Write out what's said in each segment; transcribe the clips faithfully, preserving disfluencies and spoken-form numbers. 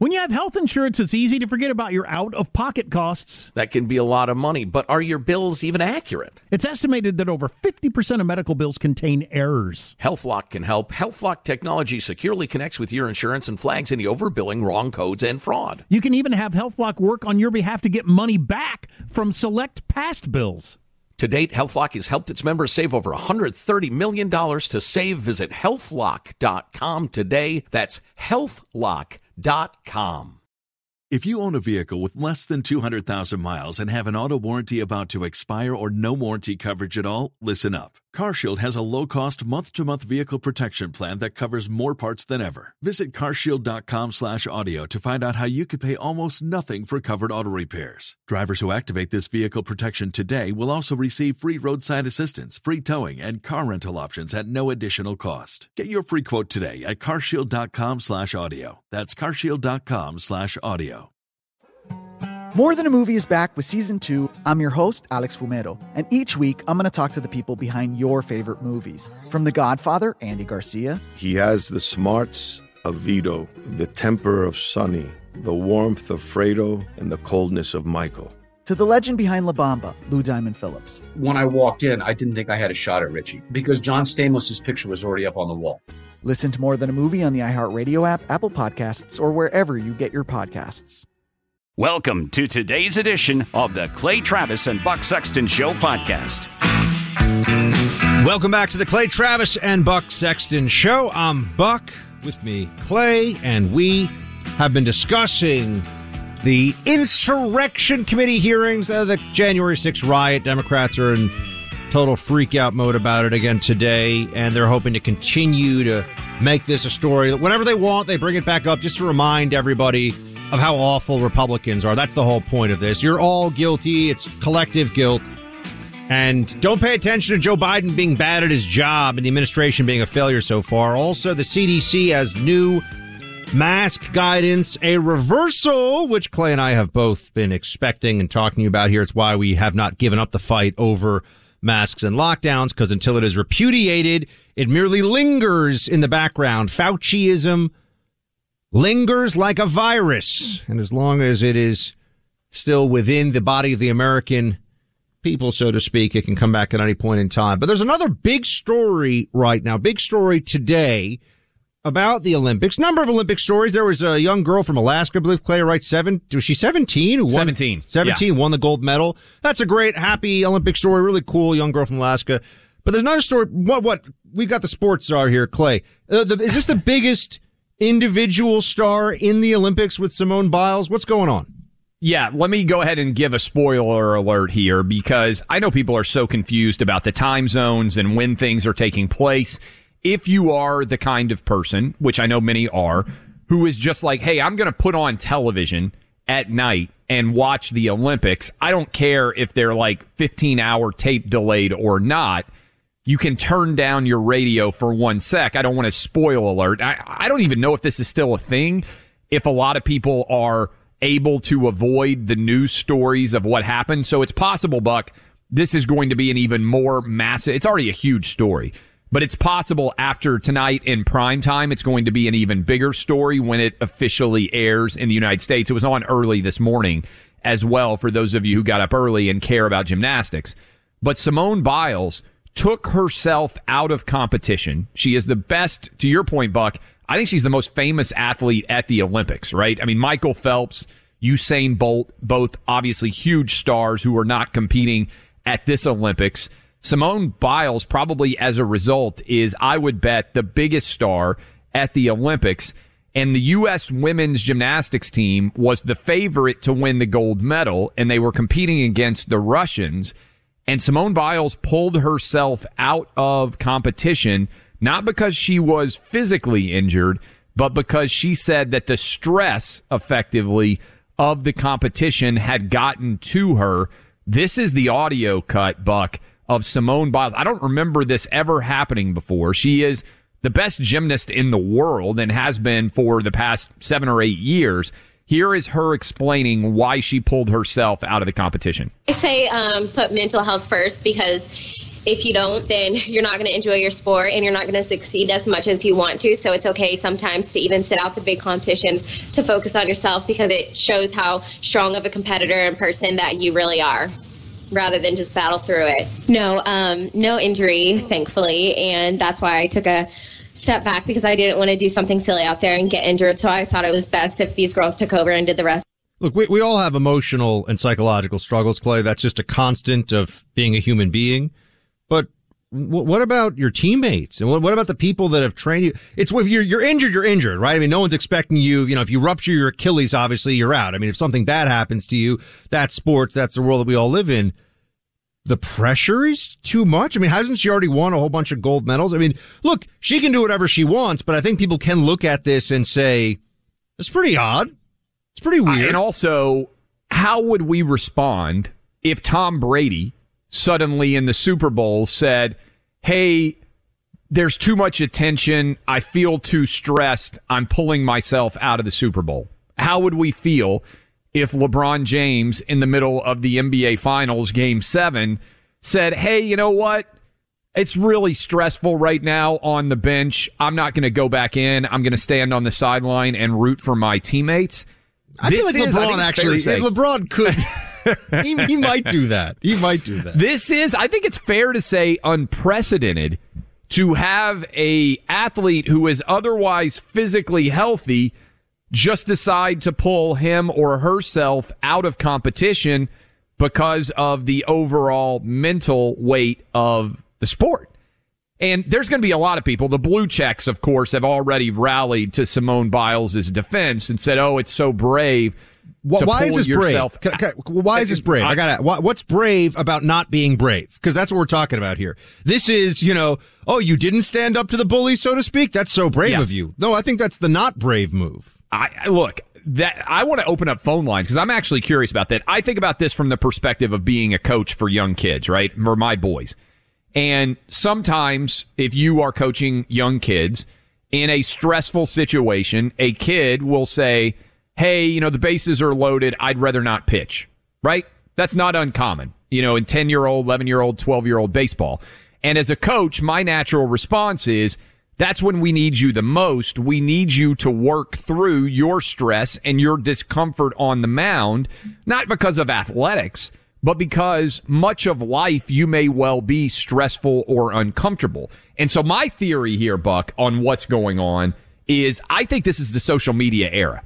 When you have health insurance, it's easy to forget about your out-of-pocket costs. That can be a lot of money, but are your bills even accurate? It's estimated that over fifty percent of medical bills contain errors. HealthLock can help. HealthLock technology securely connects with your insurance and flags any overbilling, wrong codes, and fraud. You can even have HealthLock work on your behalf to get money back from select past bills. To date, HealthLock has helped its members save over one hundred thirty million dollars. To save, visit health lock dot com today. That's health lock dot com. If you own a vehicle with less than two hundred thousand miles and have an auto warranty about to expire or no warranty coverage at all, listen up. CarShield has a low-cost month-to-month vehicle protection plan that covers more parts than ever. Visit carshield.com slash audio to find out how you could pay almost nothing for covered auto repairs. Drivers who activate this vehicle protection today will also receive free roadside assistance, free towing, and car rental options at no additional cost. Get your free quote today at carshield.com slash audio. That's carshield.com slash audio. More Than a Movie is back with Season two. I'm your host, Alex Fumero, and each week I'm going to talk to the people behind your favorite movies. From The Godfather, Andy Garcia. He has the smarts of Vito, the temper of Sonny, the warmth of Fredo, and the coldness of Michael. To the legend behind La Bamba, Lou Diamond Phillips. When I walked in, I didn't think I had a shot at Richie because John Stamos' picture was already up on the wall. Listen to More Than a Movie on the iHeartRadio app, Apple Podcasts, or wherever you get your podcasts. Welcome to today's edition of the Clay Travis and Buck Sexton Show podcast. Welcome back to the Clay Travis and Buck Sexton Show. I'm Buck, with me Clay, and we have been discussing the Insurrection Committee hearings of the January sixth riot. Democrats are in total freak-out mode about it again today, and they're hoping to continue to make this a story. Whenever they want, they bring it back up just to remind everybody of how awful Republicans are. That's the whole point of this. You're all guilty. It's collective guilt. And don't pay attention to Joe Biden being bad at his job and the administration being a failure so far. Also, the C D C has new mask guidance, a reversal, which Clay and I have both been expecting and talking about here. It's why we have not given up the fight over masks and lockdowns, because until it is repudiated, it merely lingers in the background. Fauciism lingers like a virus, and as long as it is still within the body of the American people, so to speak, it can come back at any point in time. But there's another big story right now, big story today about the Olympics. Number of Olympic stories. There was a young girl from Alaska, I believe, Clay, right? Seven, was she seventeen? Who won, seventeen. seventeen, yeah. Won the gold medal. That's a great, happy Olympic story. Really cool young girl from Alaska. But there's another story. What, what, we got the sports czar here, Clay. Uh, the, is this the biggest individual star in the Olympics with Simone Biles? What's going on? Yeah, let me go ahead and give a spoiler alert here, because I know people are so confused about the time zones and when things are taking place. If you are the kind of person, which I know many are, who is just like, hey, I'm going to put on television at night and watch the Olympics, I don't care if they're like fifteen hour tape delayed or not. You can turn down your radio for one sec. I don't want to spoil alert. I, I don't even know if this is still a thing. If a lot of people are able to avoid the news stories of what happened. So it's possible, Buck, this is going to be an even more massive, it's already a huge story, but it's possible after tonight in prime time, it's going to be an even bigger story when it officially airs in the United States. It was on early this morning as well, for those of you who got up early and care about gymnastics. But Simone Biles took herself out of competition. She is the best, to your point, Buck, I think she's the most famous athlete at the Olympics, right? I mean, Michael Phelps, Usain Bolt, both obviously huge stars who are not competing at this Olympics. Simone Biles, probably as a result, is, I would bet, the biggest star at the Olympics. And the U S women's gymnastics team was the favorite to win the gold medal, and they were competing against the Russians. And Simone Biles pulled herself out of competition, not because she was physically injured, but because she said that the stress, effectively, of the competition had gotten to her. This is the audio cut, Buck, of Simone Biles. I don't remember this ever happening before. She is the best gymnast in the world and has been for the past seven or eight years. Here is her explaining why she pulled herself out of the competition. I say um, put mental health first, because if you don't, then you're not going to enjoy your sport and you're not going to succeed as much as you want to. So it's okay sometimes to even sit out the big competitions to focus on yourself, because it shows how strong of a competitor and person that you really are, rather than just battle through it. No, um, no injury, thankfully, and that's why I took a step back, because I didn't want to do something silly out there and get injured. So I thought it was best if these girls took over and did the rest. Look, we, we all have emotional and psychological struggles, Clay. That's just a constant of being a human being. But w- what about your teammates? And what, what about the people that have trained you? It's if you're, you're injured, you're injured, right? I mean, no one's expecting you, you know, if you rupture your Achilles, obviously you're out. I mean, if something bad happens to you, that's sports. That's the world that we all live in. The pressure is too much. I mean, hasn't she already won a whole bunch of gold medals? I mean, look, she can do whatever she wants, but I think people can look at this and say, it's pretty odd. It's pretty weird. Uh, and also, how would we respond if Tom Brady suddenly in the Super Bowl said, hey, there's too much attention. I feel too stressed. I'm pulling myself out of the Super Bowl. How would we feel if LeBron James in the middle of the N B A Finals Game seven said, hey, you know what? It's really stressful right now on the bench. I'm not going to go back in. I'm going to stand on the sideline and root for my teammates. I this feel like is, LeBron actually, if LeBron could, he, he might do that. He might do that. This is, I think it's fair to say, unprecedented to have a athlete who is otherwise physically healthy just decide to pull him or herself out of competition because of the overall mental weight of the sport. And there's going to be a lot of people. The blue checks, of course, have already rallied to Simone Biles' defense and said, oh, it's so brave. Why, why is this yourself. brave? Can, can, why is this brave? I got what's brave about not being brave? Because that's what we're talking about here. This is, you know, oh, you didn't stand up to the bully, so to speak. That's so brave yes. of you. No, I think that's the not brave move. I look, that I want to open up phone lines because I'm actually curious about that. I think about this from the perspective of being a coach for young kids, right? For my boys. And sometimes if you are coaching young kids in a stressful situation, a kid will say, hey, you know, the bases are loaded. I'd rather not pitch, right? That's not uncommon, you know, in ten-year-old, eleven-year-old, twelve-year-old baseball. And as a coach, my natural response is, that's when we need you the most. We need you to work through your stress and your discomfort on the mound, not because of athletics, but because much of life you may well be stressful or uncomfortable. And so my theory here, Buck, on what's going on is I think this is the social media era.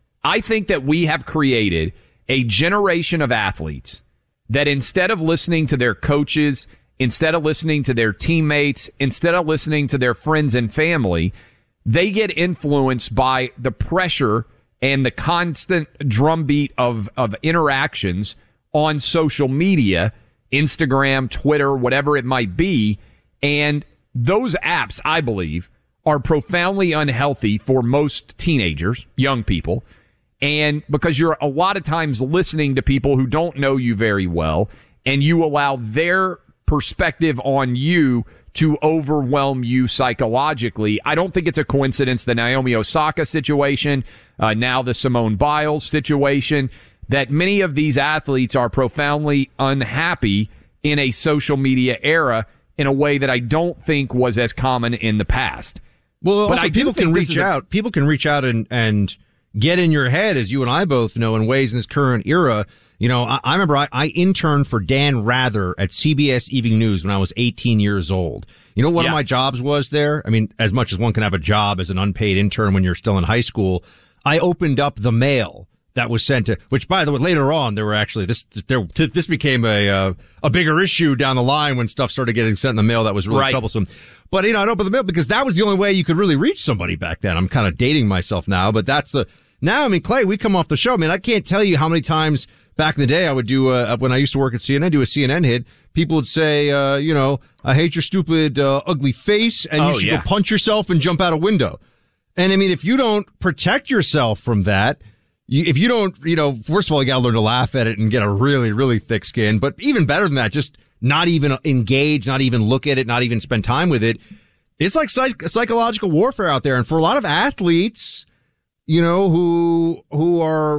I think that we have created a generation of athletes that instead of listening to their coaches, instead of listening to their teammates, instead of listening to their friends and family, they get influenced by the pressure and the constant drumbeat of, of interactions on social media, Instagram, Twitter, whatever it might be. And those apps, I believe, are profoundly unhealthy for most teenagers, young people. And because you're a lot of times listening to people who don't know you very well, and you allow their perspective on you to overwhelm you psychologically. I don't think it's a coincidence the Naomi Osaka situation, uh, now the Simone Biles situation, that many of these athletes are profoundly unhappy in a social media era in a way that I don't think was as common in the past. Well, but also I people can reach a- out. People can reach out and, and get in your head, as you and I both know, in ways in this current era. You know, I, I remember I, I interned for Dan Rather at C B S Evening News when I was eighteen years old. You know what yeah. one of my jobs was there? I mean, as much as one can have a job as an unpaid intern when you're still in high school, I opened up the mail that was sent to, which by the way, later on, there were actually, this, there, this became a, uh, a bigger issue down the line when stuff started getting sent in the mail that was really right. troublesome. But, you know, I'd open the mail because that was the only way you could really reach somebody back then. I'm kind of dating myself now, but that's the, now, I mean, Clay, we come off the show. I mean, I can't tell you how many times back in the day I would do, uh, when I used to work at C N N, do a C N N hit. People would say, uh, you know, I hate your stupid, uh, ugly face, and oh, you should yeah. go punch yourself and jump out a window. And I mean, if you don't protect yourself from that, you, if you don't, you know, first of all, you gotta learn to laugh at it and get a really, really thick skin. But even better than that, just not even engage, not even look at it, not even spend time with it. It's like psych- psychological warfare out there. And for a lot of athletes, you know, who, who are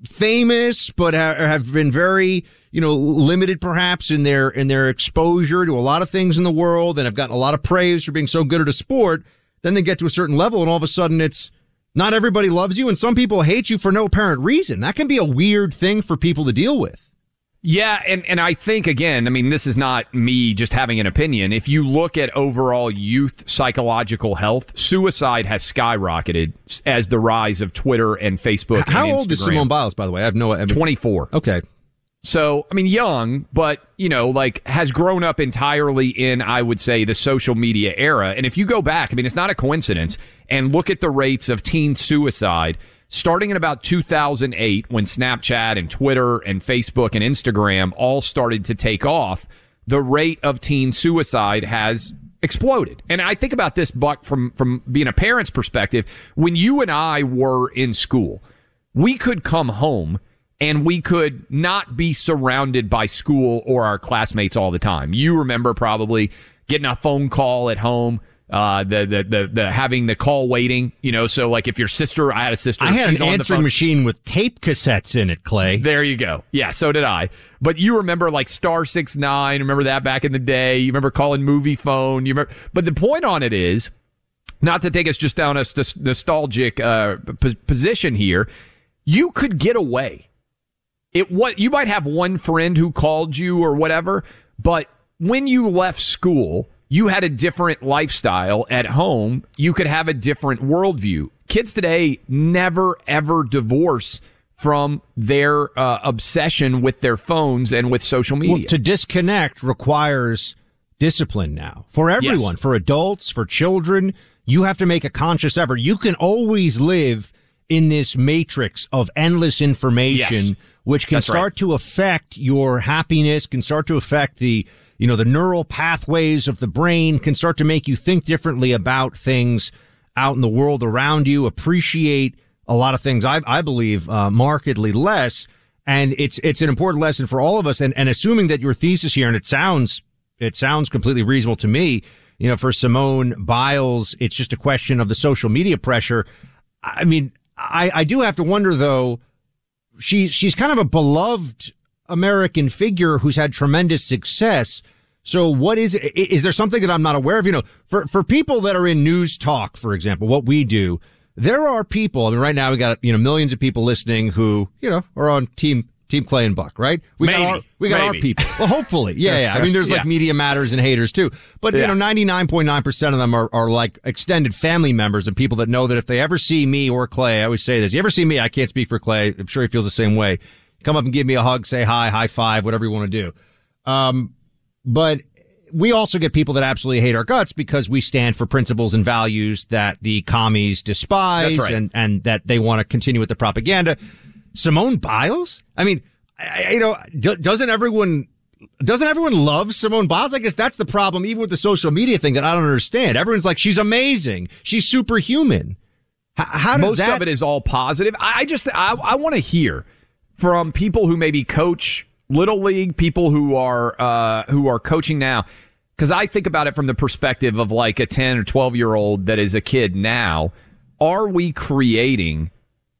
famous, but ha- have been very, you know, limited perhaps in their in their exposure to a lot of things in the world, and have gotten a lot of praise for being so good at a sport. Then they get to a certain level, and all of a sudden it's not everybody loves you, and some people hate you for no apparent reason. That can be a weird thing for people to deal with. Yeah, and, and I think, again, I mean, this is not me just having an opinion. If you look at overall youth psychological health, suicide has skyrocketed as the rise of Twitter and Facebook and How Instagram. old is Simone Biles, by the way? I have no idea. twenty-four. Okay. So, I mean, young, but, you know, like, has grown up entirely in, I would say, the social media era. And if you go back, I mean, it's not a coincidence, and look at the rates of teen suicide starting in about two thousand eight, when Snapchat and Twitter and Facebook and Instagram all started to take off, the rate of teen suicide has exploded. And I think about this, Buck, from, from being a parent's perspective. When you and I were in school, we could come home and we could not be surrounded by school or our classmates all the time. You remember probably getting a phone call at home, uh, the, the, the, the, having the call waiting, you know, so like if your sister, I had a sister. I had she's an on answering the machine with tape cassettes in it, Clay. There you go. Yeah, so did I. But you remember like Star six nine, remember that back in the day? You remember calling movie phone? You remember, but the point on it is, not to take us just down a st- nostalgic, uh, p- position here, you could get away. It what you might have one friend who called you or whatever, but when you left school, you had a different lifestyle at home. You could have a different worldview. Kids today never, ever divorce from their uh, obsession with their phones and with social media. Well, to disconnect requires discipline now. For everyone, yes. For adults, for children, you have to make a conscious effort. You can always live in this matrix of endless information, yes. which can That's start right. to affect your happiness, can start to affect the You know, the neural pathways of the brain, can start to make you think differently about things out in the world around you, appreciate a lot of things, I, I believe, uh, markedly less. And it's, it's an important lesson for all of us. And, and assuming that your thesis here, and it sounds, it sounds completely reasonable to me, you know, for Simone Biles, it's just a question of the social media pressure. I mean, I, I do have to wonder, though, she, she's kind of a beloved American figure who's had tremendous success. So what is, is there something that I'm not aware of? You know, for, for people that are in news talk, for example, what we do, there are people, I mean, right now we got, you know, millions of people listening who, you know, are on team, team Clay and Buck, right? We Maybe. got our, we got Maybe. our people. Well, hopefully. Yeah, yeah. I mean, there's like yeah. Media Matters and haters too. But, yeah. you know, ninety-nine point nine percent of them are, are like extended family members and people that know that if they ever see me or Clay, I always say this, you ever see me? I can't speak for Clay. I'm sure he feels the same way. Come up and give me a hug, say hi, high five, whatever you want to do. Um, but we also get people that absolutely hate our guts because we stand for principles and values that the commies despise right. and, and that they want to continue with the propaganda. Simone Biles? I mean, I, you know, do, doesn't everyone, doesn't everyone love Simone Biles? I guess that's the problem, even with the social media thing that I don't understand. Everyone's like, she's amazing. She's superhuman. H- how does Most that? of it is all positive. I just, I, I want to hear from people who maybe coach Little League, people who are uh, who are coaching now, because I think about it from the perspective of like a ten or twelve year old that is a kid now. Are we creating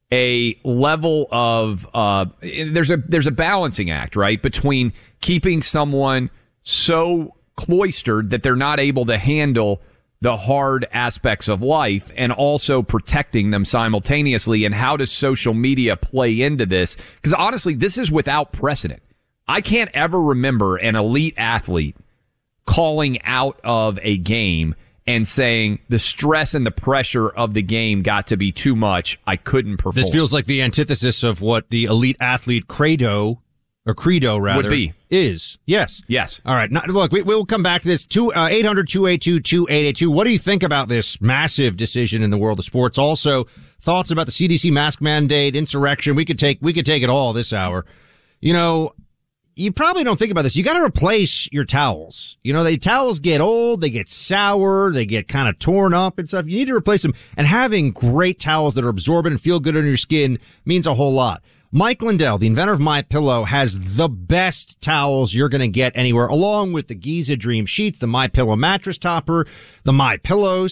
a level of uh, there's a there's a balancing act, right, between keeping someone so cloistered that they're not able to handle the hard aspects of life and also protecting them simultaneously? And how does social media play into this? Because honestly, this is without precedent. I can't ever remember an elite athlete calling out of a game and saying the stress and the pressure of the game got to be too much. I couldn't perform. This feels like the antithesis of what the elite athlete credo or credo rather would be. Is. Yes. Yes. All right. Now, look, we, we'll come back to this. Two, uh, eight hundred, two eight two, two eight eight two. What do you think about this massive decision in the world of sports? Also, thoughts about the C D C mask mandate, insurrection. We could take, we could take it all this hour. You know, you probably don't think about this. You got to replace your towels. You know, the towels get old, they get sour, they get kind of torn up and stuff. You need to replace them. And having great towels that are absorbent and feel good on your skin means a whole lot. Mike Lindell, the inventor of MyPillow, has the best towels you're going to get anywhere, along with the Giza Dream Sheets, the MyPillow mattress topper, the MyPillows.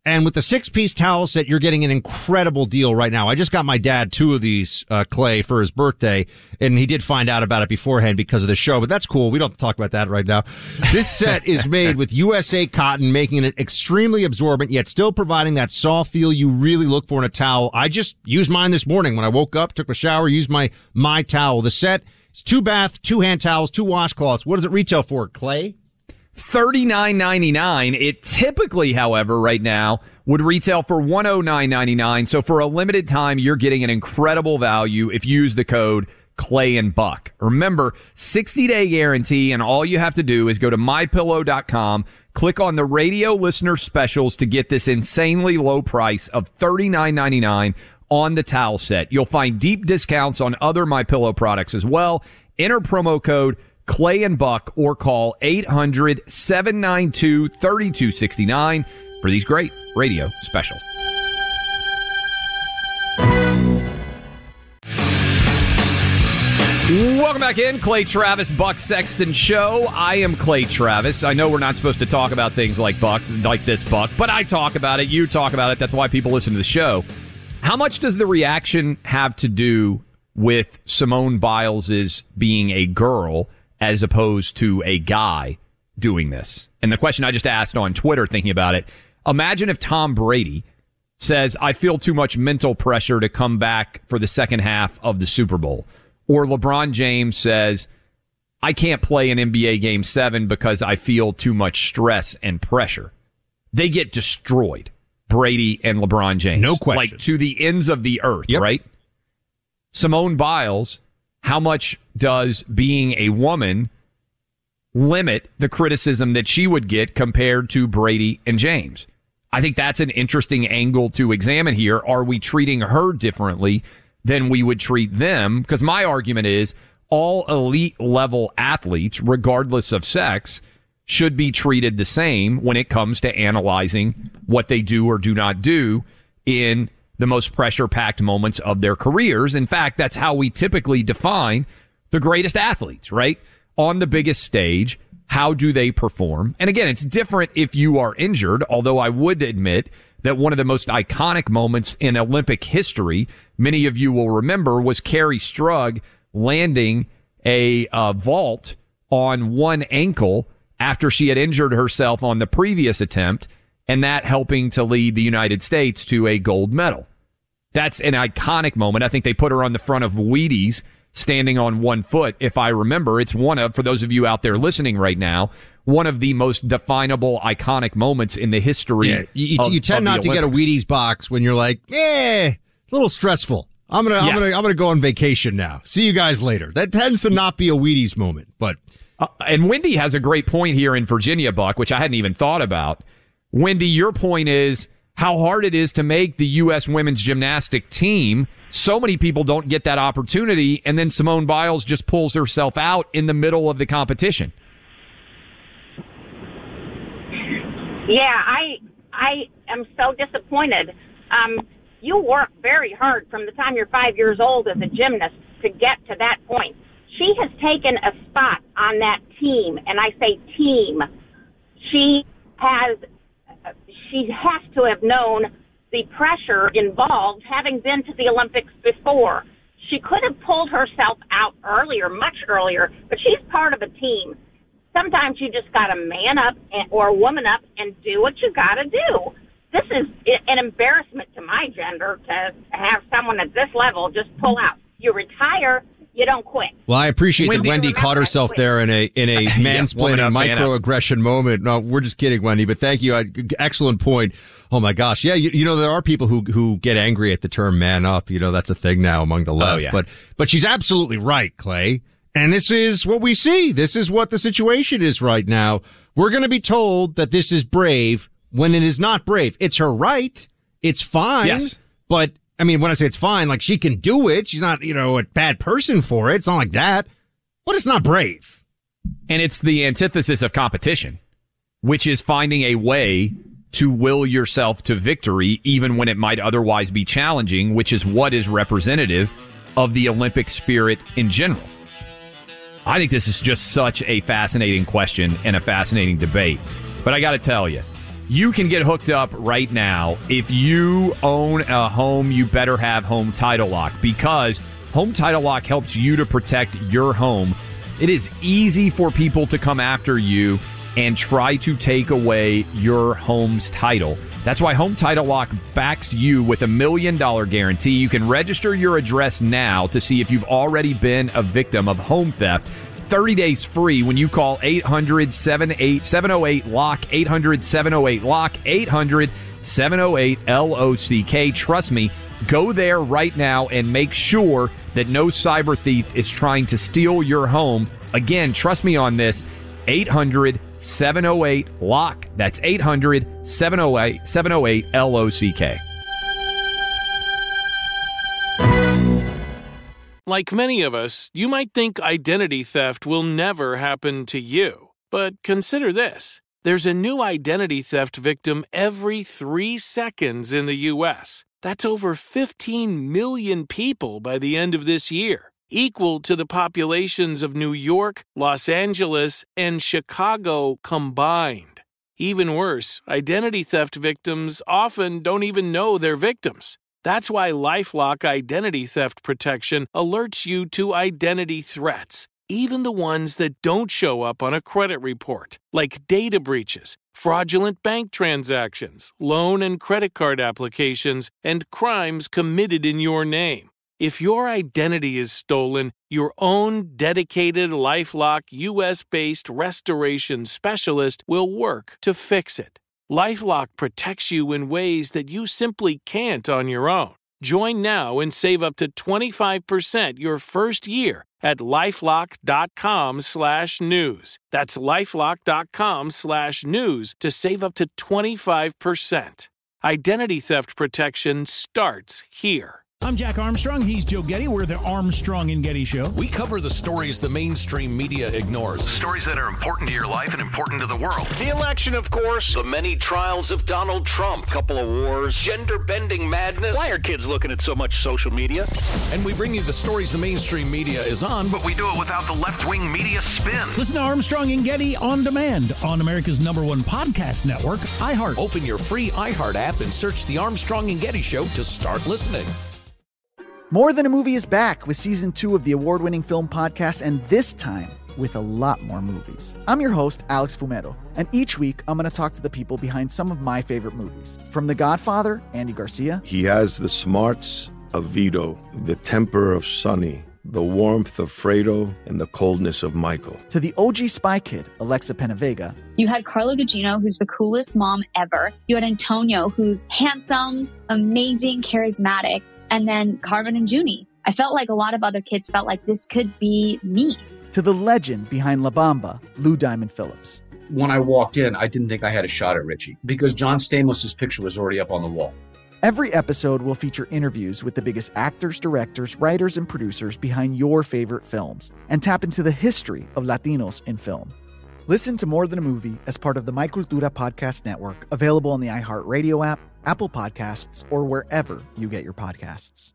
And with the six-piece towel set, you're getting an incredible deal right now. I just got my dad two of these, uh, Clay, for his birthday, and he did find out about it beforehand because of the show, but that's cool. We don't have to talk about that right now. This set is made with U S A cotton, making it extremely absorbent, yet still providing that soft feel you really look for in a towel. I just used mine this morning when I woke up, took a shower, used my My Towel. The set is two bath, two hand towels, two washcloths. What does it retail for, Clay? thirty-nine ninety-nine. It typically, however, right now would retail for one hundred nine ninety-nine. So for a limited time, you're getting an incredible value if you use the code Clay and Buck. Remember, sixty day guarantee, and all you have to do is go to my pillow dot com, click on the radio listener specials to get this insanely low price of thirty-nine ninety-nine on the towel set. You'll find deep discounts on other MyPillow products as well. Enter promo code Clay and Buck or call eight hundred, seven nine two, three two six nine for these great radio specials. Welcome back in, Clay Travis, Buck Sexton Show. I am Clay Travis. I know we're not supposed to talk about things like Buck, like this Buck, but I talk about it. You talk about it. That's why people listen to the show. How much does the reaction have to do with Simone Biles's being a girl as opposed to a guy doing this? And the question I just asked on Twitter, thinking about it, imagine if Tom Brady says, I feel too much mental pressure to come back for the second half of the Super Bowl. Or LeBron James says, I can't play an N B A Game seven because I feel too much stress and pressure. They get destroyed, Brady and LeBron James. No question. Like to the ends of the earth, yep. Right? Simone Biles, how much does being a woman limit the criticism that she would get compared to Brady and James? I think that's an interesting angle to examine here. Are we treating her differently than we would treat them? Because my argument is all elite level athletes, regardless of sex, should be treated the same when it comes to analyzing what they do or do not do in the most pressure-packed moments of their careers. In fact, that's how we typically define the greatest athletes, right? On the biggest stage, how do they perform? And again, it's different if you are injured, although I would admit that one of the most iconic moments in Olympic history, many of you will remember, was Carrie Strug landing a uh, vault on one ankle after she had injured herself on the previous attempt, and that helping to lead the United States to a gold medal. That's an iconic moment. I think they put her on the front of Wheaties standing on one foot, if I remember. It's one of, for those of you out there listening right now, one of the most definable, iconic moments in the history. Yeah, you, of, you tend not to get a Wheaties box when you're like, eh, it's a little stressful. I'm gonna, yes. I'm gonna, I'm gonna go on vacation now. See you guys later. That tends to not be a Wheaties moment, but. Uh, and Wendy has a great point here in Virginia, Buck, which I hadn't even thought about. Wendy, your point is how hard it is to make the U S women's gymnastic team. So many people don't get that opportunity, and then Simone Biles just pulls herself out in the middle of the competition. Yeah, I I am so disappointed. Um, you work very hard from the time you're five years old as a gymnast to get to that point. She has taken a spot on that team, and I say team. She has, she has to have known the pressure involved, having been to the Olympics before. She could have pulled herself out earlier, much earlier, but she's part of a team. Sometimes you just got to man up and, or woman up and do what you got to do. This is an embarrassment to my gender to have someone at this level just pull out. You retire, you don't quit. Well, I appreciate Wendy, that Wendy caught herself there in a in a mansplaining yeah, microaggression moment. No, we're just kidding, Wendy, but thank you. Excellent point. Oh my gosh. Yeah, you, you know, there are people who who get angry at the term man up. You know, that's a thing now among the left. Oh, yeah. But but she's absolutely right, Clay. And this is what we see. This is what the situation is right now. We're going to be told that this is brave when it is not brave. It's her right. It's fine. Yes. But I mean, when I say it's fine, like she can do it. She's not, you know, a bad person for it. It's not like that. But it's not brave. And it's the antithesis of competition, which is finding a way to will yourself to victory, even when it might otherwise be challenging, which is what is representative of the Olympic spirit in general. I think this is just such a fascinating question and a fascinating debate. But I got to tell you, You can get hooked up right now. If you own a home, you better have Home Title Lock, because Home Title Lock helps you to protect your home. It is easy for people to come after you and try to take away your home's title. That's why Home Title Lock backs you with a million dollar guarantee. You can register your address now to see if you've already been a victim of home theft. thirty days free when you call eight hundred, seven oh eight, LOCK, eight hundred, seven oh eight, LOCK, eight hundred, seven oh eight, L O C K. Trust me, go there right now and make sure that no cyber thief is trying to steal your home. Again, trust me on this, eight hundred, seven oh eight, LOCK. That's eight hundred, seven oh eight, seven oh eight, L O C K. Like many of us, you might think identity theft will never happen to you. But consider this. There's a new identity theft victim every three seconds in the U S. That's over fifteen million people by the end of this year, equal to the populations of New York, Los Angeles, and Chicago combined. Even worse, identity theft victims often don't even know they're victims. That's why LifeLock Identity Theft Protection alerts you to identity threats, even the ones that don't show up on a credit report, like data breaches, fraudulent bank transactions, loan and credit card applications, and crimes committed in your name. If your identity is stolen, your own dedicated LifeLock U S-based restoration specialist will work to fix it. LifeLock protects you in ways that you simply can't on your own. Join now and save up to twenty-five percent your first year at LifeLock.com slash news. That's LifeLock.com slash news to save up to twenty-five percent. Identity theft protection starts here. I'm Jack Armstrong. He's Joe Getty. We're the Armstrong and Getty Show. We cover the stories the mainstream media ignores. Stories that are important to your life and important to the world. The election, of course. The many trials of Donald Trump. Couple of wars. Gender-bending madness. Why are kids looking at so much social media? And we bring you the stories the mainstream media is on, but we do it without the left-wing media spin. Listen to Armstrong and Getty on demand on America's number one podcast network, iHeart. Open your free iHeart app and search The Armstrong and Getty Show to start listening. More Than a Movie is back with season two of the award-winning film podcast, and this time with a lot more movies. I'm your host, Alex Fumero, and each week I'm going to talk to the people behind some of my favorite movies. From The Godfather, Andy Garcia. He has the smarts of Vito, the temper of Sonny, the warmth of Fredo, and the coldness of Michael. To the O G Spy Kid, Alexa Penavega. You had Carla Gugino, who's the coolest mom ever. You had Antonio, who's handsome, amazing, charismatic. And then Carmen and Junie. I felt like a lot of other kids felt like this could be me. To the legend behind La Bamba, Lou Diamond Phillips. When I walked in, I didn't think I had a shot at Richie because John Stamos' picture was already up on the wall. Every episode will feature interviews with the biggest actors, directors, writers, and producers behind your favorite films and tap into the history of Latinos in film. Listen to More Than a Movie as part of the My Cultura podcast network, available on the iHeartRadio app, Apple Podcasts, or wherever you get your podcasts.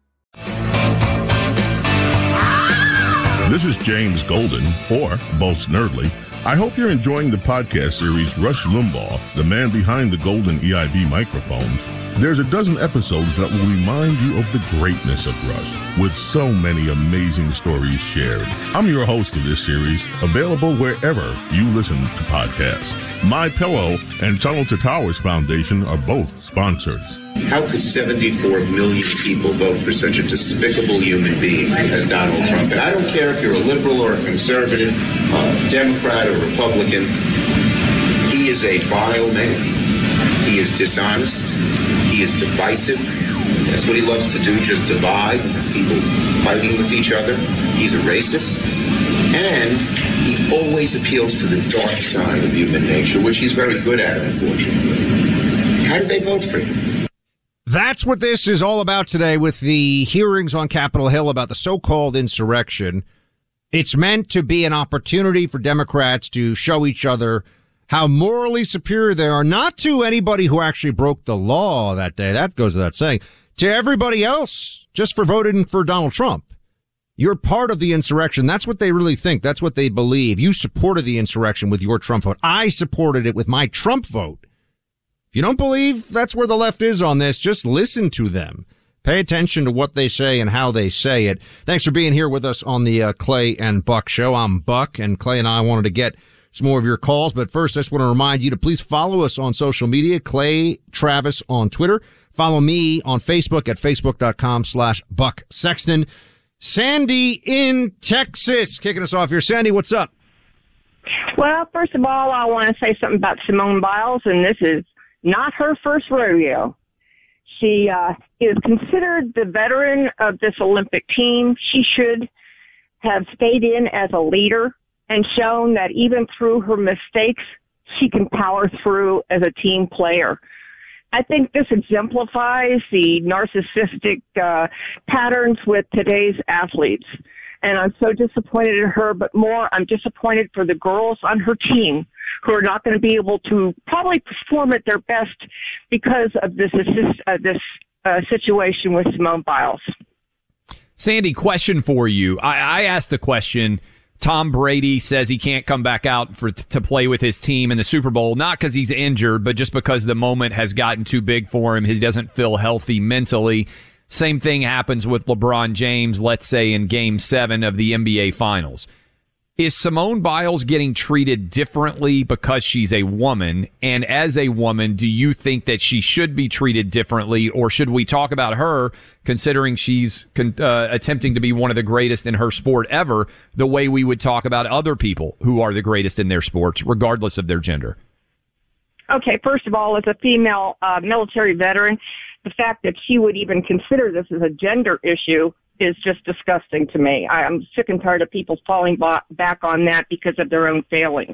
This is James Golden, or Boss Nerdly. I hope you're enjoying the podcast series Rush Limbaugh, the man behind the golden E I B microphones. There's a dozen episodes that will remind you of the greatness of Rush, with so many amazing stories shared. I'm your host of this series, available wherever you listen to podcasts. MyPillow and Tunnel to Towers Foundation are both sponsors. How could seventy-four million people vote for such a despicable human being as Donald Trump? And I don't care if you're a liberal or a conservative, a Democrat or Republican. He is a vile man. He is dishonest. He is divisive. That's what he loves to do, just divide, people fighting with each other. He's a racist. And he always appeals to the dark side of human nature, which he's very good at, unfortunately. How did they vote for him? That's what this is all about today with the hearings on Capitol Hill about the so-called insurrection. It's meant to be an opportunity for Democrats to show each other how morally superior they are, not to anybody who actually broke the law that day. That goes without saying. To everybody else, just for voting for Donald Trump. You're part of the insurrection. That's what they really think. That's what they believe. You supported the insurrection with your Trump vote. I supported it with my Trump vote. If you don't believe that's where the left is on this, just listen to them. Pay attention to what they say and how they say it. Thanks for being here with us on the uh, Clay and Buck Show. I'm Buck, and Clay and I wanted to get some more of your calls. But first, I just want to remind you to please follow us on social media, Clay Travis on Twitter. Follow me on Facebook at facebook.com slash Buck Sexton. Sandy in Texas kicking us off here. Sandy, what's up? Well, first of all, I want to say something about Simone Biles, and this is not her first rodeo. She uh, is considered the veteran of this Olympic team. She should have stayed in as a leader and shown that even through her mistakes, she can power through as a team player. I think this exemplifies the narcissistic uh, patterns with today's athletes. And I'm so disappointed in her, but more, I'm disappointed for the girls on her team who are not going to be able to probably perform at their best because of this assist, uh, this uh, situation with Simone Biles. Sandy, question for you. I, I asked a question. Tom Brady says he can't come back out for to play with his team in the Super Bowl, not because he's injured, but just because the moment has gotten too big for him. He doesn't feel healthy mentally. Same thing happens with LeBron James, let's say in Game seven of the N B A Finals. Is Simone Biles getting treated differently because she's a woman? And as a woman, do you think that she should be treated differently, or should we talk about her, considering she's uh, attempting to be one of the greatest in her sport ever, the way we would talk about other people who are the greatest in their sports, regardless of their gender? Okay, first of all, as a female uh, military veteran, the fact that she would even consider this as a gender issue is just disgusting to me. I'm sick and tired of people falling back on that because of their own failings.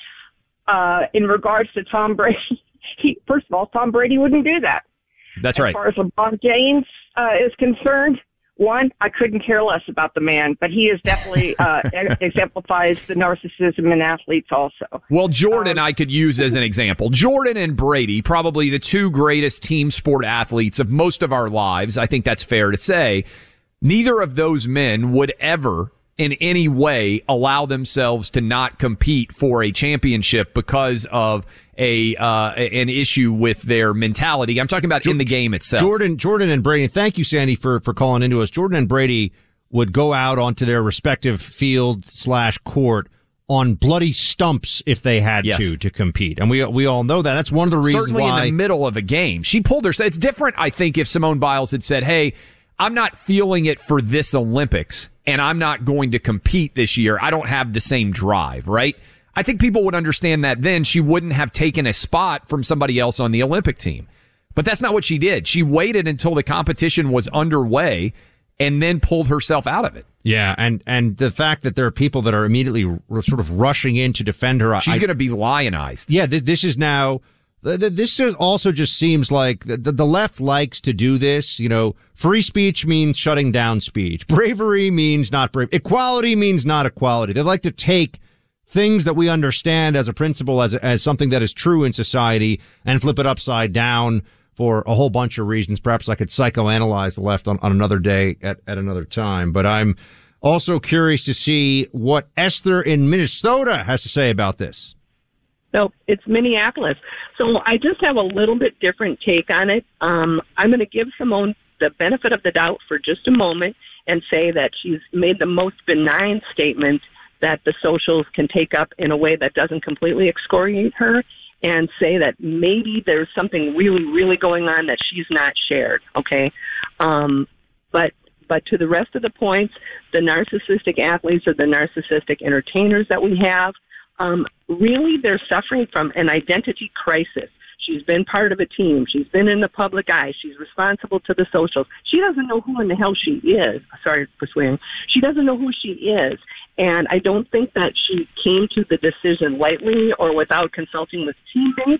Uh, in regards to Tom Brady, he, first of all, Tom Brady wouldn't do that. That's right. As far as LeBron James uh, is concerned, one, I couldn't care less about the man, but he is definitely uh, exemplifies the narcissism in athletes also. Well, Jordan, um, I could use as an example. Jordan and Brady, probably the two greatest team sport athletes of most of our lives. I think that's fair to say. Neither of those men would ever in any way allow themselves to not compete for a championship because of a uh, an issue with their mentality. I'm talking about jo- in the game itself. Jordan, Jordan and Brady. Thank you, Sandy, for for calling into us. Jordan and Brady would go out onto their respective field slash court on bloody stumps if they had yes. to to compete, and we we all know that. That's one of the reasons certainly why. In the middle of a game, she pulled her. It's different, I think, if Simone Biles had said, "Hey, I'm not feeling it for this Olympics, and I'm not going to compete this year. I don't have the same drive," right? I think people would understand that then. She wouldn't have taken a spot from somebody else on the Olympic team. But that's not what she did. She waited until the competition was underway and then pulled herself out of it. Yeah, and, and the fact that there are people that are immediately r- sort of rushing in to defend her. She's going to be lionized. Yeah, th- this is now... This also just seems like the, the left likes to do this. You know, free speech means shutting down speech. Bravery means not brave. Equality means not equality. They like to take things that we understand as a principle, as as something that is true in society, and flip it upside down for a whole bunch of reasons. Perhaps I could psychoanalyze the left on, on another day at, at another time. But I'm also curious to see what Esther in Minnesota has to say about this. So it's Minneapolis. So I just have a little bit different take on it. Um, I'm going to give Simone the benefit of the doubt for just a moment and say that she's made the most benign statement that the socials can take up in a way that doesn't completely excoriate her, and say that maybe there's something really, really going on that she's not shared, okay? Um, but but to the rest of the points, the narcissistic athletes or the narcissistic entertainers that we have, Um, really, they're suffering from an identity crisis. She's been part of a team. She's been in the public eye. She's responsible to the socials. She doesn't know who in the hell she is. Sorry for swearing. She doesn't know who she is. And I don't think that she came to the decision lightly or without consulting with teammates,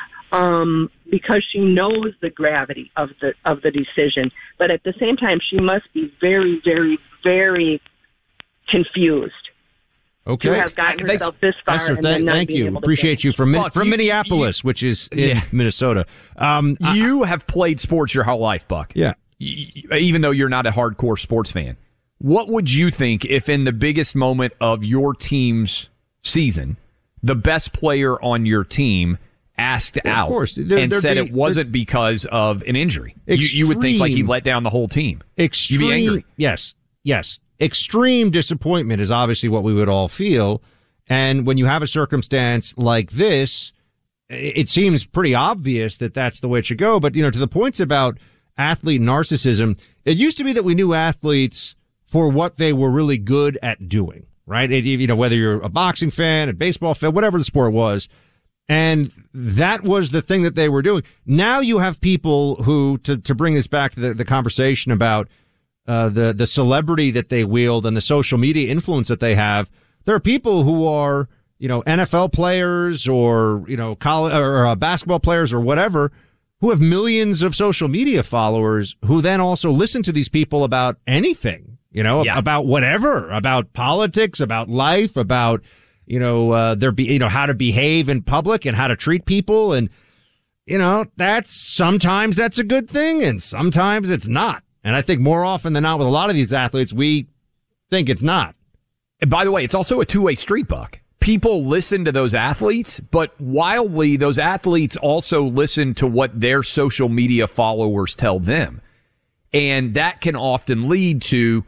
um, because she knows the gravity of the of the decision. But at the same time, she must be very, very, very confused. Okay. To have gotten herself this far. Esther, and th- then not thank being you. able to Appreciate finish. you from Min- Buck, from you- Minneapolis, you- which is in Yeah. Minnesota. Um, you have played sports your whole life, Buck. Yeah. Y- even though you're not a hardcore sports fan. What would you think if in the biggest moment of your team's season, the best player on your team asked Well, of out course. There- and there'd said be- it wasn't because of an injury. You, you would think like he Extreme- let down the whole team. Extreme, You'd be angry. Yes, yes. Extreme disappointment is obviously what we would all feel. And when you have a circumstance like this, it seems pretty obvious that that's the way it should go. But, you know, to the points about athlete narcissism, it used to be that we knew athletes for what they were really good at doing, right? It, you know, whether you're a boxing fan, a baseball fan, whatever the sport was. And that was the thing that they were doing. Now you have people who, to, to bring this back to the, the conversation about uh, the, the celebrity that they wield and the social media influence that they have, there are people who are, you know, N F L players or, you know, college or uh, basketball players or whatever, who have millions of social media followers who then also listen to these people about anything, you know, Yeah. about whatever, about politics, about life, about, you know, uh, their, be, you know, how to behave in public and how to treat people. And, you know, that's sometimes that's a good thing and sometimes it's not. And I think more often than not with a lot of these athletes, we think it's not. And by the way, it's also a two-way street, Buck. People listen to those athletes, but wildly, those athletes also listen to what their social media followers tell them. And that can often lead to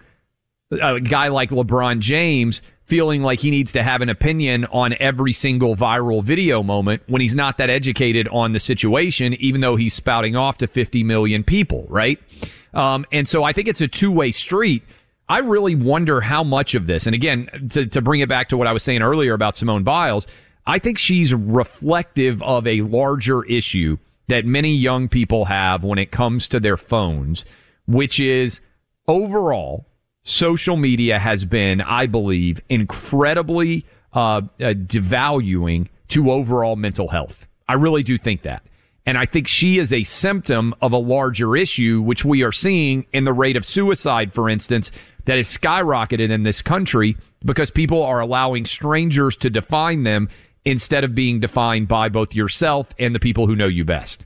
a guy like LeBron James feeling like he needs to have an opinion on every single viral video moment when he's not that educated on the situation, even though he's spouting off to fifty million people, right? Um, and so I think it's a two-way street. I really wonder how much of this, and again, to, to bring it back to what I was saying earlier about Simone Biles, I think she's reflective of a larger issue that many young people have when it comes to their phones, which is overall, social media has been, I believe, incredibly uh, uh, devaluing to overall mental health. I really do think that. And I think she is a symptom of a larger issue, which we are seeing in the rate of suicide, for instance, that is skyrocketed in this country because people are allowing strangers to define them instead of being defined by both yourself and the people who know you best.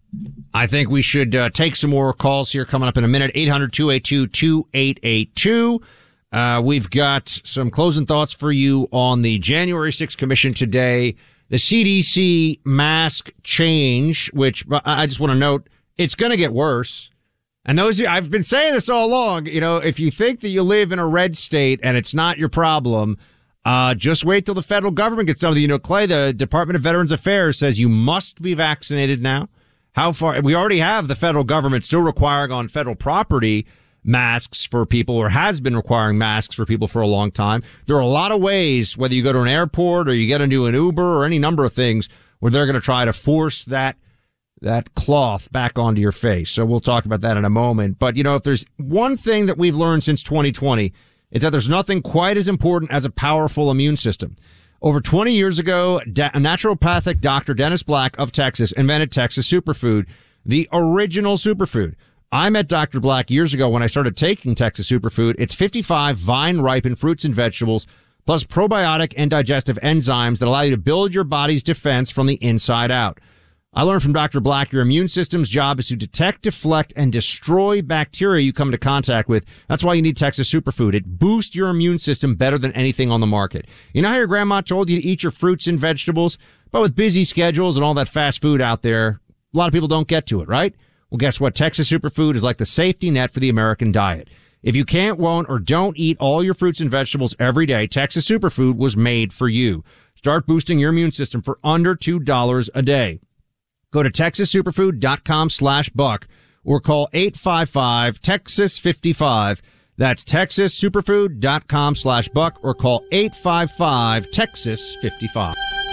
I think we should uh, take some more calls here coming up in a minute. eight hundred, two eight two, two eight eight two. Uh, we've got some closing thoughts for you on the January sixth commission today. The C D C mask change, which I just want to note, it's going to get worse. And those, I've been saying this all along, you know, if you think that you live in a red state and it's not your problem, uh, just wait till the federal government gets something. You know, Clay, the Department of Veterans Affairs says you must be vaccinated now. How far? We already have the federal government still requiring on federal property masks for people, or has been requiring masks for people for a long time. There are a lot of ways, whether you go to an airport or you get into an Uber or any number of things, where they're going to try to force that that cloth back onto your face. So we'll talk about that in a moment. But, you know, if there's one thing that we've learned since twenty twenty, it's that there's nothing quite as important as a powerful immune system. Over twenty years ago, da- naturopathic Doctor Dennis Black of Texas invented Texas Superfood, the original superfood. I met Doctor Black years ago when I started taking Texas Superfood. It's fifty-five vine-ripened fruits and vegetables, plus probiotic and digestive enzymes that allow you to build your body's defense from the inside out. I learned from Doctor Black your immune system's job is to detect, deflect, and destroy bacteria you come into contact with. That's why you need Texas Superfood. It boosts your immune system better than anything on the market. You know how your grandma told you to eat your fruits and vegetables? But with busy schedules and all that fast food out there, a lot of people don't get to it, right? Well, guess what? Texas Superfood is like the safety net for the American diet. If you can't, won't, or don't eat all your fruits and vegetables every day, Texas Superfood was made for you. Start boosting your immune system for under two dollars a day. Go to texas superfood dot com slash buck or call eight five five Texas fifty-five. That's texas superfood dot com slash buck or call eight five five Texas fifty-five.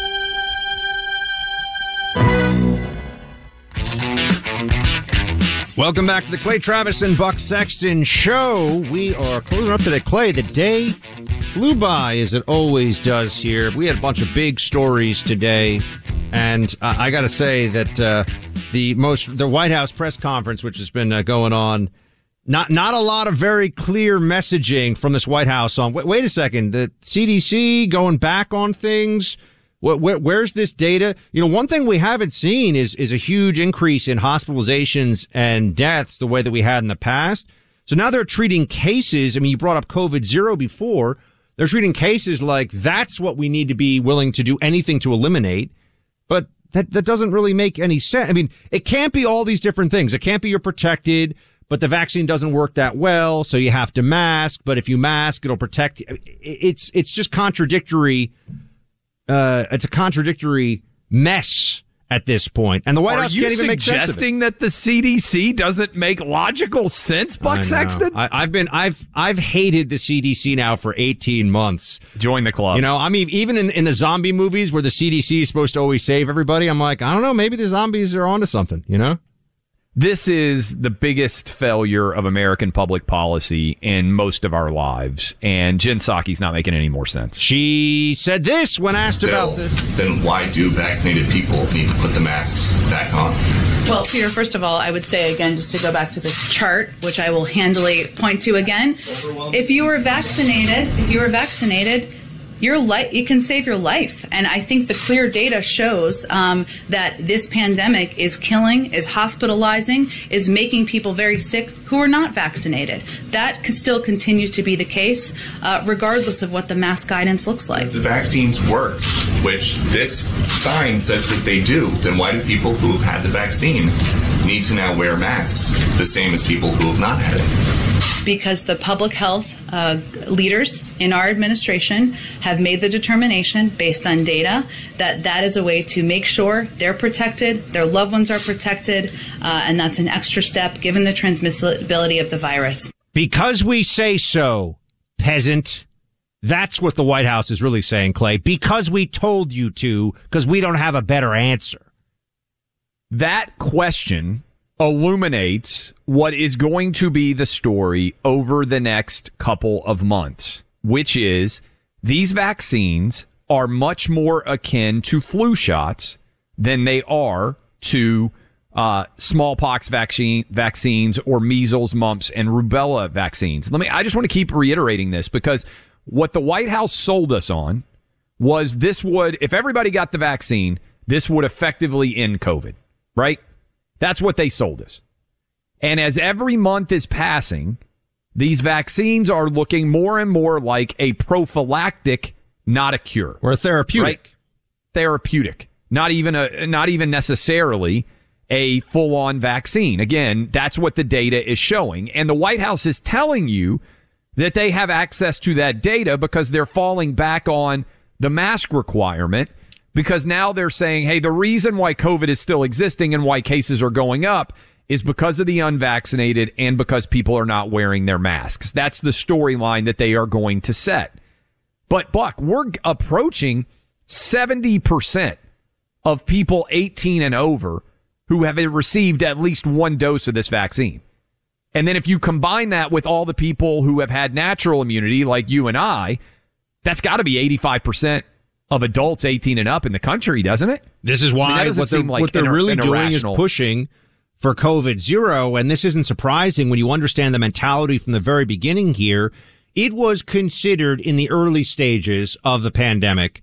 Welcome back to the Clay Travis and Buck Sexton Show. We are closing up today. Clay, the day flew by as it always does here. We had a bunch of big stories today. And uh, I got to say that uh, the most the White House press conference, which has been uh, going on, not not a lot of very clear messaging from this White House on. Wait, wait a second, the C D C going back on things. Where, where, where's this data? You know, one thing we haven't seen is is a huge increase in hospitalizations and deaths the way that we had in the past. So now they're treating cases. I mean, you brought up COVID zero before. They're treating cases like that's what we need to be willing to do anything to eliminate. But That that doesn't really make any sense. I mean, it can't be all these different things. It can't be you're protected, but the vaccine doesn't work that well, so you have to mask. But if you mask, it'll protect you. It's it's just contradictory. Uh, it's a contradictory mess at this point. And the White Are House can't even make sense of it. Are you suggesting that the C D C doesn't make logical sense, Buck I Sexton? I, I've been I've I've hated the C D C now for eighteen months. Join the club. You know, I mean, even in in the zombie movies where the C D C is supposed to always save everybody, I'm like, I don't know, maybe the zombies are onto something. You know. This is the biggest failure of American public policy in most of our lives, and Jen Psaki's not making any more sense. She said this when asked Still, about this. Then why do vaccinated people need to put the masks back on? Well, Peter, first of all, I would say again, just to go back to this chart, which I will handily point to again. If you were vaccinated, if you were vaccinated, your life, it can save your life. And I think the clear data shows um, that this pandemic is killing, is hospitalizing, is making people very sick who are not vaccinated. That still continues to be the case, uh, regardless of what the mask guidance looks like. The vaccines work, which this sign says that they do. Then why do people who have had the vaccine need to now wear masks, the same as people who have not had it? Because the public health uh, leaders in our administration have made the determination based on data that that is a way to make sure they're protected, their loved ones are protected, uh, and that's an extra step given the transmissibility of the virus. Because we say so, peasant. That's what the White House is really saying, Clay. Because we told you to, because we don't have a better answer. That question illuminates what is going to be the story over the next couple of months, which is these vaccines are much more akin to flu shots than they are to uh, smallpox vaccine vaccines or measles, mumps, and rubella vaccines. Let me. I just want to keep reiterating this because what the White House sold us on was this would, if everybody got the vaccine, this would effectively end COVID, right? That's what they sold us. And as every month is passing, these vaccines are looking more and more like a prophylactic, not a cure. Or a therapeutic. Right? Therapeutic. Not even a not even necessarily a full-on vaccine. Again, that's what the data is showing. And the White House is telling you that they have access to that data because they're falling back on the mask requirement. Because now they're saying, hey, the reason why COVID is still existing and why cases are going up is because of the unvaccinated and because people are not wearing their masks. That's the storyline that they are going to set. But, Buck, we're approaching seventy percent of people eighteen and over who have received at least one dose of this vaccine. And then if you combine that with all the people who have had natural immunity, like you and I, that's got to be eighty-five percent of adults eighteen and up in the country, doesn't it? This is why I mean, what they're, like what they're an, really an doing is irrational. pushing for COVID zero. And this isn't surprising when you understand the mentality from the very beginning here. It was considered in the early stages of the pandemic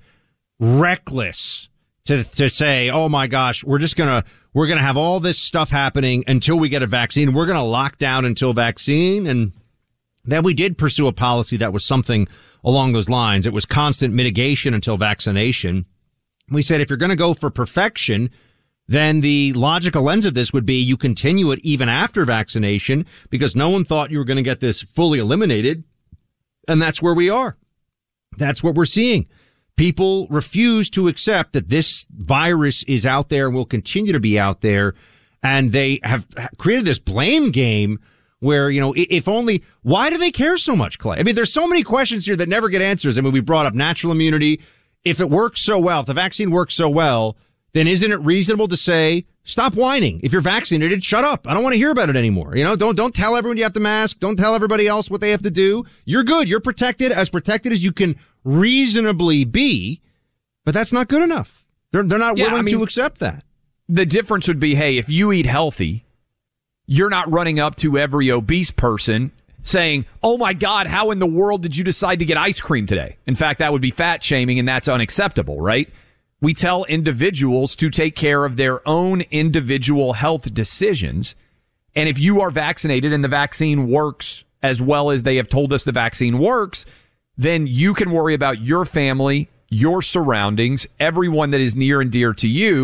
reckless to to say, oh, my gosh, we're just going to we're going to have all this stuff happening until we get a vaccine. We're going to lock down until vaccine. And then we did pursue a policy that was something along those lines. It was constant mitigation until vaccination. We said if you're going to go for perfection, then the logical lens of this would be you continue it even after vaccination because no one thought you were going to get this fully eliminated. And that's where we are. That's what we're seeing. People refuse to accept that this virus is out there and will continue to be out there. And they have created this blame game where, you know, if only, why do they care so much, Clay? I mean, there's so many questions here that never get answers. I mean, we brought up natural immunity. If it works so well, if the vaccine works so well, then isn't it reasonable to say, stop whining? If you're vaccinated, shut up. I don't want to hear about it anymore. You know, don't, don't tell everyone you have to mask. Don't tell everybody else what they have to do. You're good. You're protected, as protected as you can reasonably be. But that's not good enough. They're, they're not Yeah, willing I mean, to accept that. The difference would be, hey, if you eat healthy, you're not running up to every obese person saying, oh my God, how in the world did you decide to get ice cream today? In fact, that would be fat shaming and that's unacceptable, right? We tell individuals to take care of their own individual health decisions. And if you are vaccinated and the vaccine works as well as they have told us the vaccine works, then you can worry about your family, your surroundings, everyone that is near and dear to you.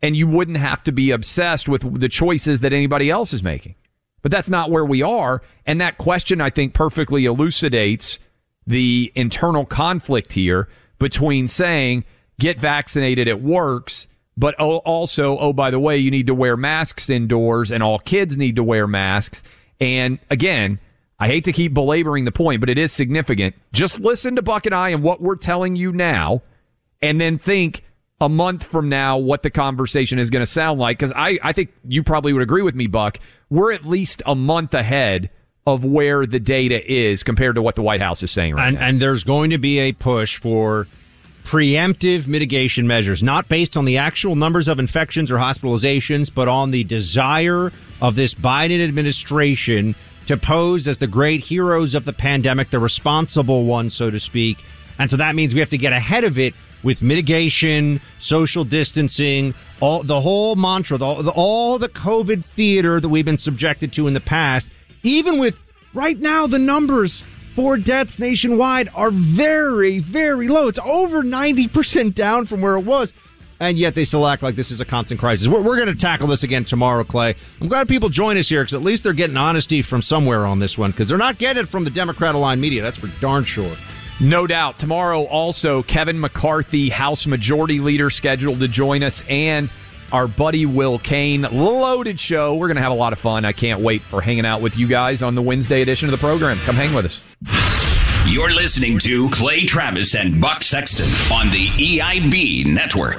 and you wouldn't have to be obsessed with the choices that anybody else is making. But that's not where we are. And that question, I think, perfectly elucidates the internal conflict here between saying, get vaccinated, it works, but also, oh, by the way, you need to wear masks indoors and all kids need to wear masks. And again, I hate to keep belaboring the point, but it is significant. Just listen to Buck and I and what we're telling you now, and then think a month from now what the conversation is going to sound like. Because I, I think you probably would agree with me, Buck. We're at least a month ahead of where the data is compared to what the White House is saying right and, now. And there's going to be a push for preemptive mitigation measures, not based on the actual numbers of infections or hospitalizations, but on the desire of this Biden administration to pose as the great heroes of the pandemic, the responsible ones, so to speak. And so that means we have to get ahead of it with mitigation, social distancing, all the whole mantra, the, the, all the COVID theater that we've been subjected to in the past. Even with right now, the numbers for deaths nationwide are very, very low. It's over ninety percent down from where it was. And yet they still act like this is a constant crisis. We're, we're going to tackle this again tomorrow, Clay. I'm glad people join us here because at least they're getting honesty from somewhere on this one, because they're not getting it from the Democrat-aligned media. That's for darn sure. No doubt. Tomorrow also, Kevin McCarthy, House Majority Leader, scheduled to join us, and our buddy Will Kane. Loaded show. We're going to have a lot of fun. I can't wait for hanging out with you guys on the Wednesday edition of the program. Come hang with us. You're listening to Clay Travis and Buck Sexton on the E I B Network.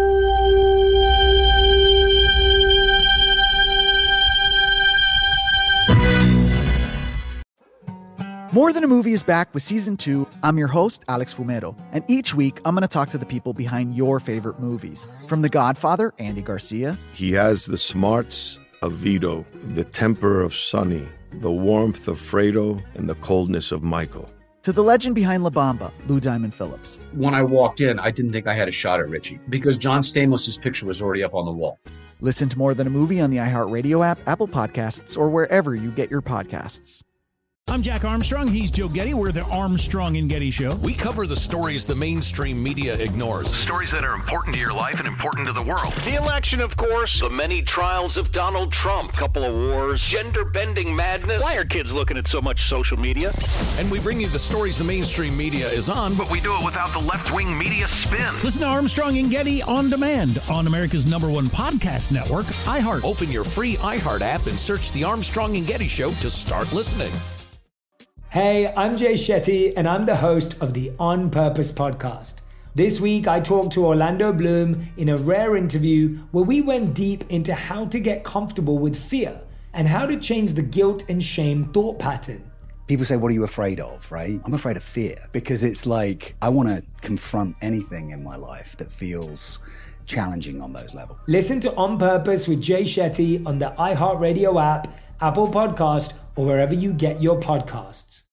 More Than a Movie is back with season two. I'm your host, Alex Fumero, and each week I'm going to talk to the people behind your favorite movies. From The Godfather, Andy Garcia. He has the smarts of Vito, the temper of Sonny, the warmth of Fredo, and the coldness of Michael. To the legend behind La Bamba, Lou Diamond Phillips. When I walked in, I didn't think I had a shot at Richie because John Stamos' picture was already up on the wall. Listen to More Than a Movie on the iHeartRadio app, Apple Podcasts, or wherever you get your podcasts. I'm Jack Armstrong. He's Joe Getty. We're the Armstrong and Getty Show. We cover the stories the mainstream media ignores. Stories that are important to your life and important to the world. The election, of course. The many trials of Donald Trump. Couple of wars. Gender-bending madness. Why are kids looking at so much social media? And we bring you the stories the mainstream media is on, but we do it without the left-wing media spin. Listen to Armstrong and Getty on demand on America's number one podcast network, iHeart. Open your free iHeart app and search The Armstrong and Getty Show to start listening. Hey, I'm Jay Shetty, and I'm the host of the On Purpose podcast. This week, I talked to Orlando Bloom in a rare interview where we went deep into how to get comfortable with fear and how to change the guilt and shame thought pattern. People say, what are you afraid of, right? I'm afraid of fear because it's like I want to confront anything in my life that feels challenging on those levels. Listen to On Purpose with Jay Shetty on the iHeartRadio app, Apple Podcast, or wherever you get your podcasts.